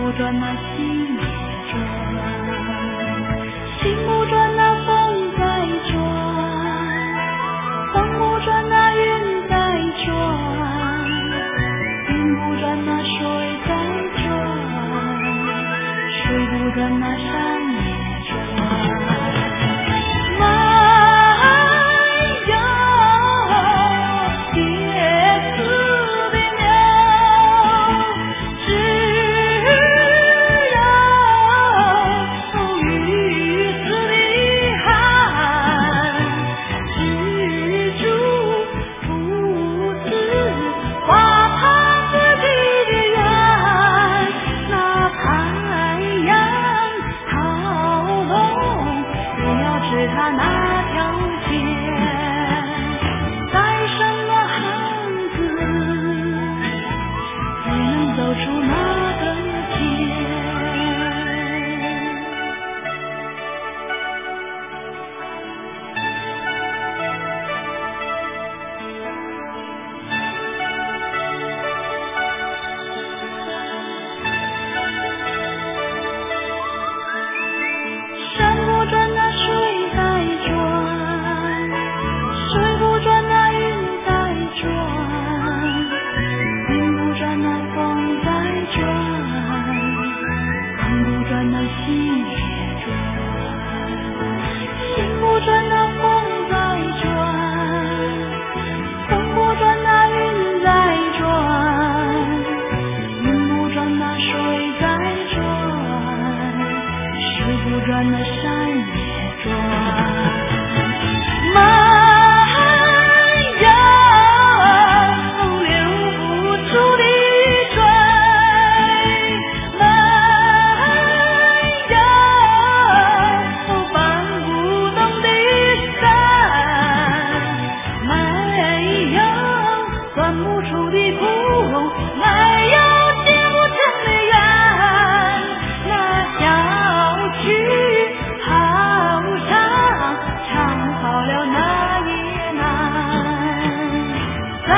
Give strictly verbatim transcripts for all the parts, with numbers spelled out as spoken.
不转那心也转，心不转那风在转，风不转那云在转，云不转那水在转，水不转那山也转。他那条线在什么行子才能走出那个街？山不转那水在转，水不转那云在转，云不转那风在转，风不转那心也转，心不转那风在转，风不转那云在转，云不转那水在转，水不转那山也转。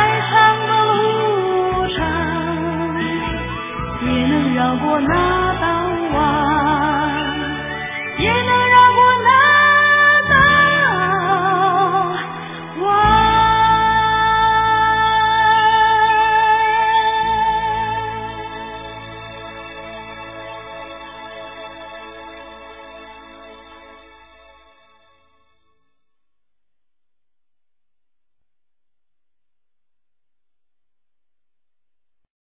绕过那道